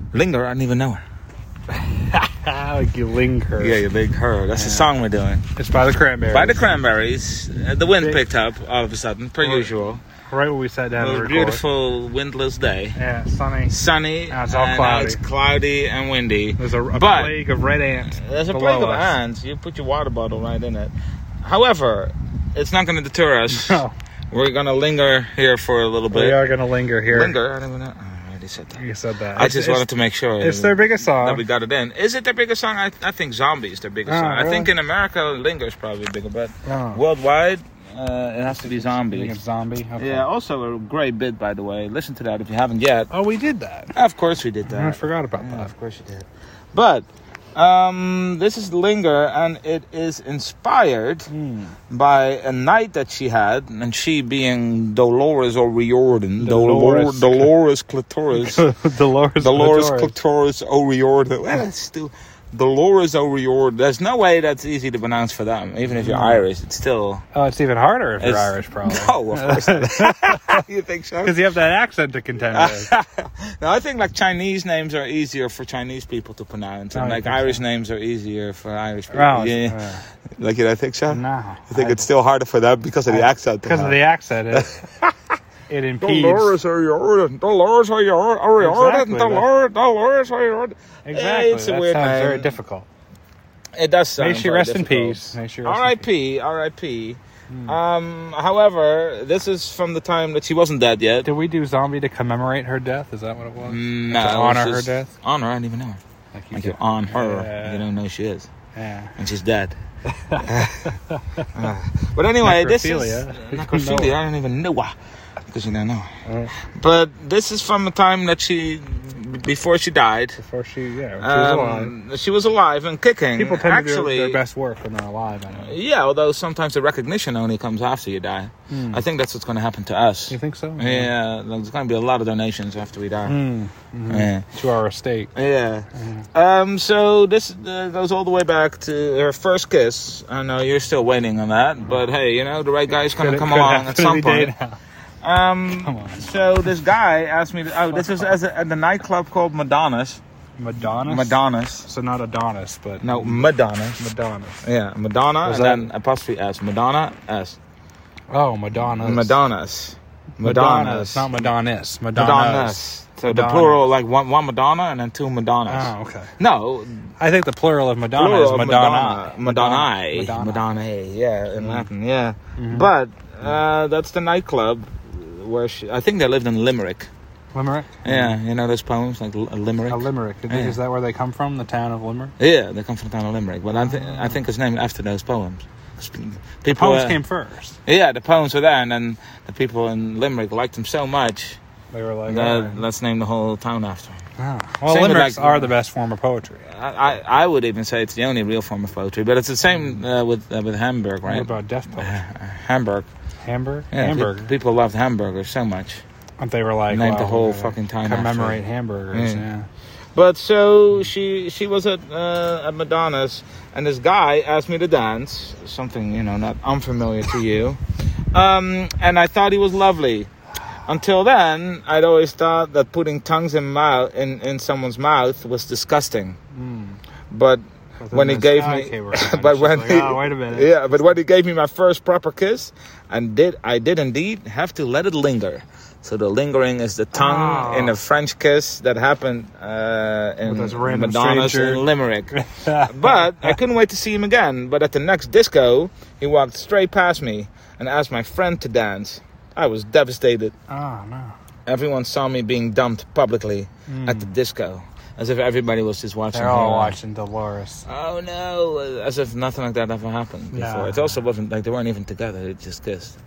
Linger, I don't even know her. Like you linger. Yeah, you link her. That's the song we're doing. It's by the Cranberries. By the Cranberries. The wind picked up all of a sudden, per usual. Right when we sat down to record. A beautiful windless day. Yeah, sunny. Sunny. Now it's all cloudy. Now it's cloudy and windy. There's a plague of red ants. There's a plague of ants. You put your water bottle right in it. However, it's not going to deter us. No. We're going to linger here for a little bit. We are going to linger here. Linger? I don't even know. I already said that. You said that. I just wanted to make sure. It's their biggest song. That we got it in. Is it their biggest song? I think Zombie is their biggest song. Really? I think in America, Linger is probably bigger, but Oh. worldwide, it has to be I Zombie. think it's Zombie. Okay. Yeah, also a great bit, by the way. Listen to that if you haven't yet. Oh, we did that. Of course we did that. I forgot about Yeah, that. of course you did. But this is Linger, and it is inspired by a night that she had, and she being Dolores O'Riordan. Dolores Clitoris. Dolores Clitoris O'Riordan. Well, it's still Dolores O'Riordan. There's no way that's easy to pronounce for them. Even if you're Irish, it's still... Oh, it's even harder if you're Irish, probably. No, of course not. You think so? Because you have that accent to contend with. No, I think like Chinese names are easier for Chinese people to pronounce, and like Irish names are easier for Irish people. Oh, yeah. Like, I think so. No, I think it's still harder for them because of the accent. Because of the accent, it impedes. Dolores O'Riordan. Dolores O'Riordan. Exactly. Dolores O'Riordan. Exactly. It's a that weird sounds name. very difficult. It does sound May she very rest in difficult. peace. May she rest in peace. R.I.P. However, this is from the time that she wasn't dead yet. Did we do Zombie to commemorate her death? Is that what it was? No. To honor her death? Honor, I don't even know her. Like you on her. Yeah. You don't know who she is. Yeah. And she's dead. But anyway, this is... Necrophilia. I don't even know why. Because you don't know her. But this is from a time that she... Before she died. Before she was alive. She was alive and kicking. People tend to do their best work when they're alive. I know. Yeah, although sometimes the recognition only comes after you die. I think that's what's going to happen to us. You think so? Yeah, there's going to be a lot of donations after we die. Yeah. To our estate. Yeah. So this goes all the way back to her first kiss. I know you're still waiting on that, but hey, you know, the right guy's going to come along at some point. Come on. So this guy asked me to... Oh, this was at the nightclub called Madonna's. Madonna's. So not Adonis, but... No, Madonna's. Madonna's. Yeah, Madonna, and then apostrophe S. Madonna, S. Oh, Madonna's. Madonna's. Not Madonna's. Madonna's. So the plural, like one Madonna and then two Madonnas. Oh, okay. No. I think the plural of Madonna is Madonna. Madonna, yeah, in Latin, yeah. But that's the nightclub where I think they lived in Limerick. Limerick? Yeah, you know those poems, like Limerick? Limerick. Is that where they come from, the town of Limerick? Yeah, they come from the town of Limerick. But I think it's named after those poems. The poems came first. Yeah, the poems were there, and then the people in Limerick liked them so much. They were like, let's name the whole town after him. Oh. Well, limericks are the best form of poetry. I would even say it's the only real form of poetry, but it's the same with Hamburg, right? What about death poetry? Hamburg. Hamburg? Yeah, Hamburg. People loved hamburgers so much. And they were like, named the whole fucking town commemorate after. hamburgers. Yeah. But so she was at Madonna's, and this guy asked me to dance, something not unfamiliar to you, and I thought he was lovely. Until then, I'd always thought that putting tongues in someone's mouth was disgusting. But when he gave me, wait a minute. Yeah, but when he gave me my first proper kiss, I did indeed have to let it linger. So the lingering is the tongue in a French kiss that happened in Madonna's in Limerick. But I couldn't wait to see him again. But at the next disco, he walked straight past me and asked my friend to dance. I was devastated. Oh, no. Everyone saw me being dumped publicly at the disco. As if everybody was just watching They're all watching Dolores. Oh, no. As if nothing like that ever happened before. No. It also wasn't like they weren't even together. They just kissed.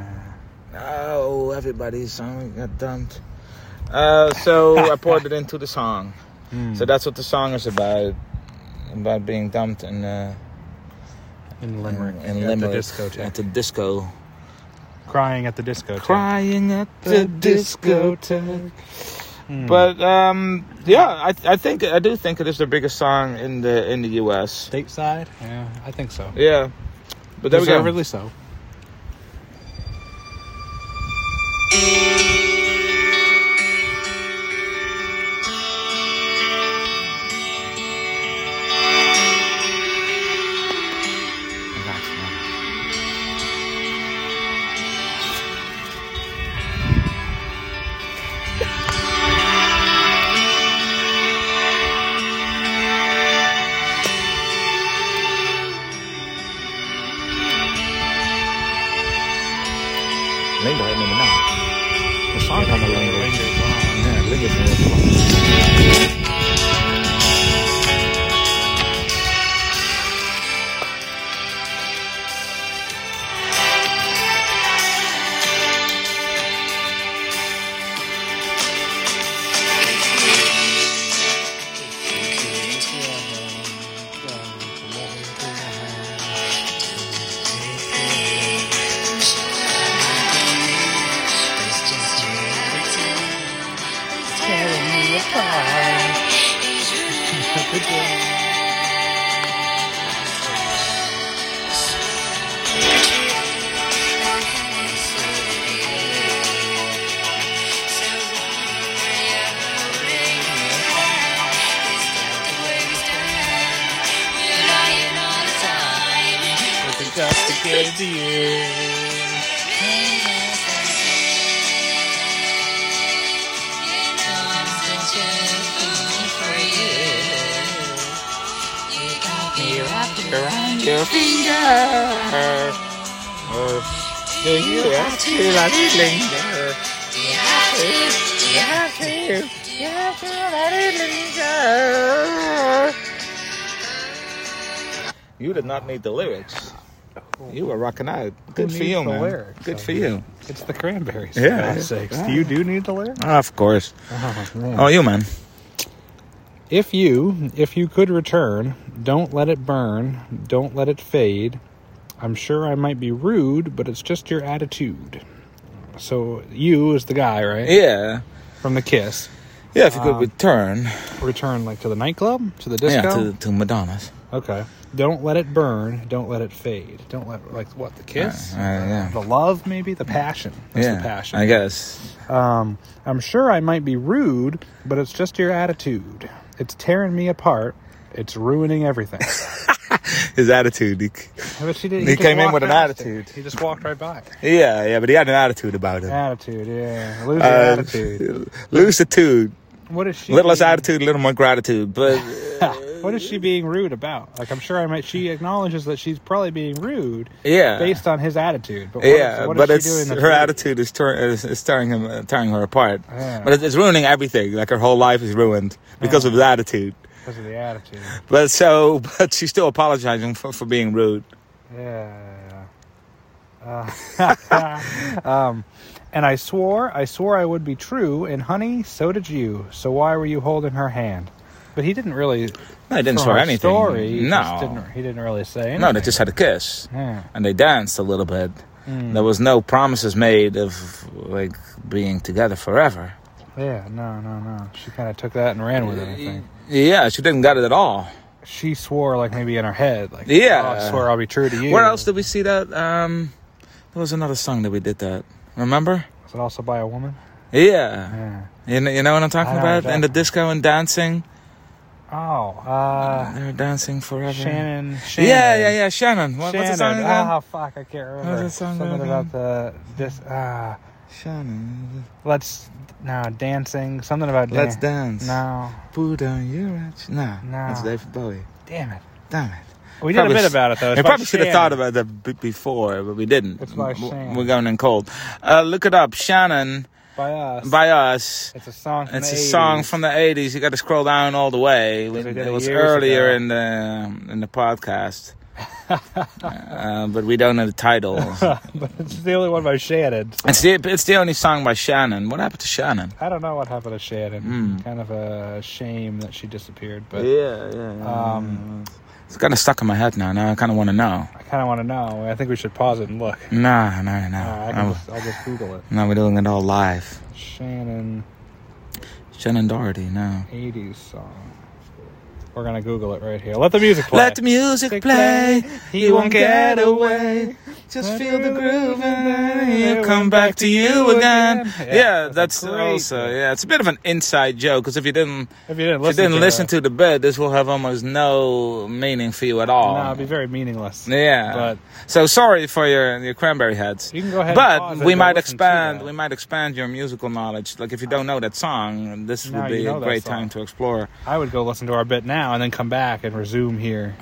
No, everybody saw me got dumped. So I poured it into the song. So that's what the song is about being dumped in Limerick. In Limerick. At the discotheque. At the disco. Crying at the discotheque. Crying at the discotheque. But I do think it is the biggest song in the U.S. Stateside? Yeah, I think so. Yeah, but there we go. Deservedly so. Just to get to you. You wrapped it around your finger. Do you have to let it linger? You have to let it linger. You did not need the lyrics. You were rocking out. Good for you, man. Lyrics? Good for you. It's the Cranberries. Yeah. For God's sakes. You do need the lyrics? Of course. Oh, man. Oh, you, man. If you could return, don't let it burn, don't let it fade. I'm sure I might be rude, but it's just your attitude. So you is the guy, right? Yeah. From the Kiss. Yeah, if you could return. Return like to the nightclub? To the disco? Yeah, to Madonna's. Okay. Don't let it burn, don't let it fade. Don't let, like, what, the kiss? Yeah. The love, maybe? The passion. That's the passion. I guess. I'm sure I might be rude, but it's just your attitude. It's tearing me apart. It's ruining everything. His attitude. He came in with an attitude. He just walked right by. Yeah, but he had an attitude about it. Attitude, yeah. Lose your attitude. Lose-itude. What is she? Little less attitude, a little more gratitude. But what is she being rude about? Like, I'm sure she acknowledges that she's probably being rude. Yeah. Based on his attitude. But what is she doing? Her attitude is tearing her apart. Yeah. But it's ruining everything. Like, her whole life is ruined because of his attitude. Because of the attitude. But she's still apologizing for being rude. Yeah. And I swore I would be true, and honey, so did you. So why were you holding her hand? But he didn't really. No, he didn't swear anything. Story, he didn't really say anything. No, they just had a kiss. Yeah. And they danced a little bit. There was no promises made of, like, being together forever. Yeah, no. She kind of took that and ran with it, I think. Yeah, she didn't get it at all. She swore, like, maybe in her head. Like, yeah. I swear I'll be true to you. Where else did we see that? There was another song that we did that. Remember? Was it also by a woman? Yeah. You know what I'm talking about? Exactly. In the disco and dancing. Oh, they're dancing forever. Shannon. Yeah, Shannon. What's the song again? Oh, fuck, I can't remember. What's the song Something again? about Shannon. Dancing. Something about Let's dance. No. Put down your edge. No. That's David Bowie. Damn it. We did a bit about it, though. We probably should have thought about that before, but we didn't. It's by Shannon. We're going in cold. Look it up. Shannon. By us. It's a song from the 80s. It's a song from the 80s. You got to scroll down all the way. It was earlier in the podcast. But we don't know the title. But it's the only one by Shannon. So. It's the only song by Shannon. What happened to Shannon? I don't know what happened to Shannon. Kind of a shame that she disappeared. But yeah. It's kind of stuck in my head now. Now I kind of want to know. I kind of want to know. I think we should pause it and look. Nah. I'll just Google it. No, we're doing it all live. Shannon Doherty, no. 80s song. We're going to Google it right here. Let the music play. Let the music play. He won't get away. Just feel the groove and then he'll come back to you again. Yeah, that's also, it's a bit of an inside joke, because if you didn't listen to the bit, this will have almost no meaning for you at all. No, it'll be very meaningless. Yeah. But so sorry for your cranberry heads. You can go ahead but and pause we and might listen to that. we might expand your musical knowledge. Like, if you don't know that song, this would be a great time to explore. I would go listen to our bit now and then come back and resume here.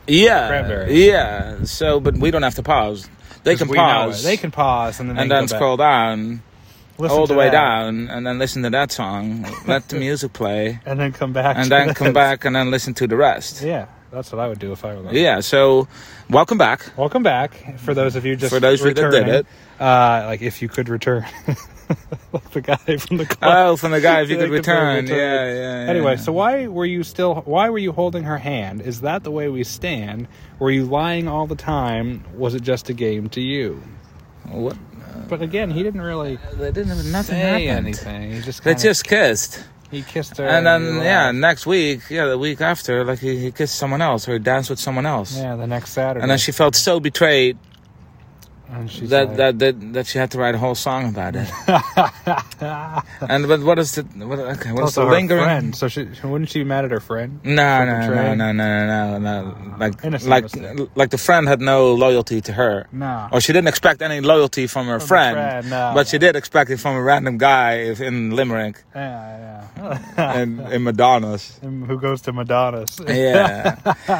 Yeah. So, but we don't have to pause. They can pause. They can pause and then scroll down all the way down and then listen to that song. Let the music play and then come back. And then come back and then listen to the rest. Yeah, that's what I would do if I were them. Yeah. So, welcome back. Welcome back. For those of you that did it. Like, if you could return. Like the guy from the club. Oh, from the guy, if you could return. Yeah. Anyway, so why were you holding her hand? Is that the way we stand? Were you lying all the time? Was it just a game to you? What? But again, he didn't really nothing say happened. anything. He just they just kissed. He kissed her. And then, next week, the week after, like, he kissed someone else or he danced with someone else. Yeah, the next Saturday. And then she felt so betrayed and she that she had to write a whole song about it. But what is the lingering? Friend. So wouldn't she be mad at her friend? No. Like the friend had no loyalty to her. No. Or she didn't expect any loyalty from her friend. But she did expect it from a random guy in Limerick. Yeah. and in Madonna's. Who goes to Madonna's? Yeah.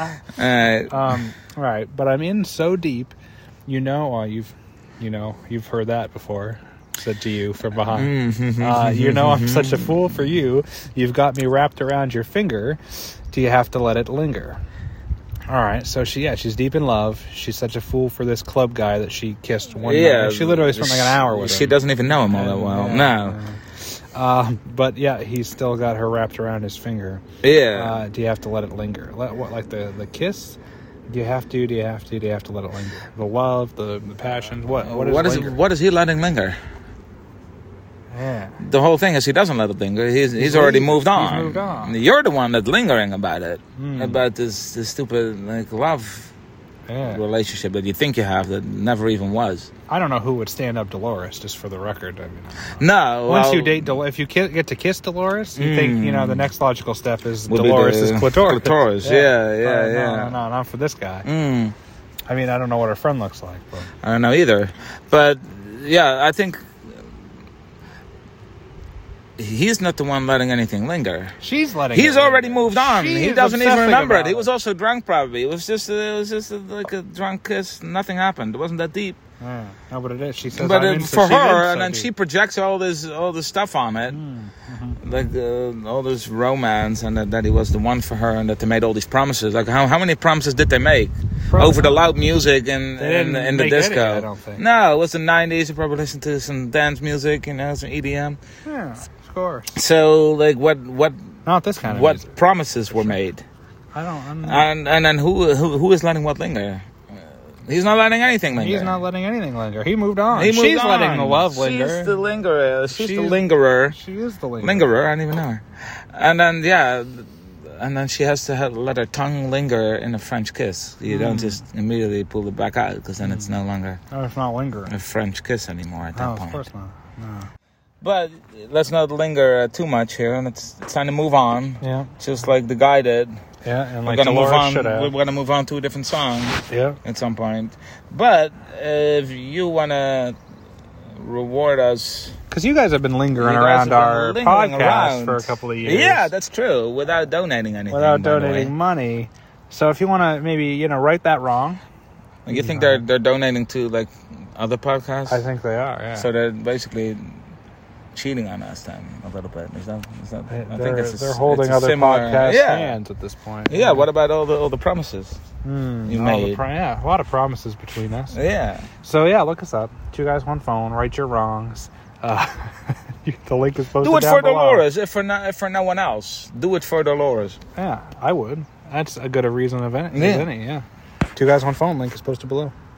Right. But I'm in so deep. You've heard that before, said to you from behind. I'm such a fool for you. You've got me wrapped around your finger. Do you have to let it linger? All right, so she's deep in love. She's such a fool for this club guy that she kissed one night. She literally spent like an hour with him. She doesn't even know him all that well. No. But yeah, he's still got her wrapped around his finger. Yeah. Do you have to let it linger? Like the kiss? Do you have to let it linger? The love, the passion. What is he letting linger? Yeah. The whole thing is he doesn't let it linger. He's already moved on. He's moved on. You're the one that's lingering about it. About this stupid love relationship that you think you have that never even was. I don't know who would stand up Dolores, just for the record. I mean, no. Once you date Dolores, if you get to kiss Dolores, you think the next logical step is Dolores' clitoris. Clitoris, yeah. No, not for this guy. I mean, I don't know what her friend looks like. But. I don't know either. But yeah, I think he's not the one letting anything linger. She's letting. He's already moved on. He doesn't even remember it. He was it. also drunk, probably. It was just like a drunk kiss. Nothing happened. It wasn't that deep. Yeah. No, but it is. She says, but for her, and then deep. she projects all this stuff on it, like all this romance, and that he was the one for her, and that they made all these promises. Like how many promises did they make over the loud music and in the disco? I don't think. No, it was the '90s. You probably listened to some dance music, some EDM. Yeah, of course. So, like, what? Not this kind of what music. Promises were made? I don't. And then who is letting what linger? He's not letting anything linger. He's not letting anything linger. He moved on. She's letting the love linger. She's the lingerer. She's the lingerer. She is the lingerer. Lingerer, I don't even know her. And then she has to let her tongue linger in a French kiss. You don't just immediately pull it back out, because then it's no longer it's not lingering. a French kiss anymore at that point. Of course not. No. But let's not linger too much here, and it's time to move on. Yeah. Just like the guy did. Yeah, and we're like Dolores should have. We're going to move on to a different song. Yeah. At some point. But if you want to reward us, because you guys have been lingering around our podcast for a couple of years. Yeah, that's true. Without donating anything. Without donating money. So if you want to maybe right that wrong. You think they're donating to like other podcasts? I think they are. Yeah. So they're basically cheating on us then a little bit. Is that? They're holding other podcasts' hands at this point. Yeah. What about all the promises you made? A lot of promises between us. Yeah. So look us up. 2 Guys 1 Phone. Right your wrongs. The link is posted. Do it down for below. Dolores. If for no one else, do it for Dolores. Yeah, I would. That's a good a reason as any. Yeah. 2 Guys 1 Phone. Link is posted below.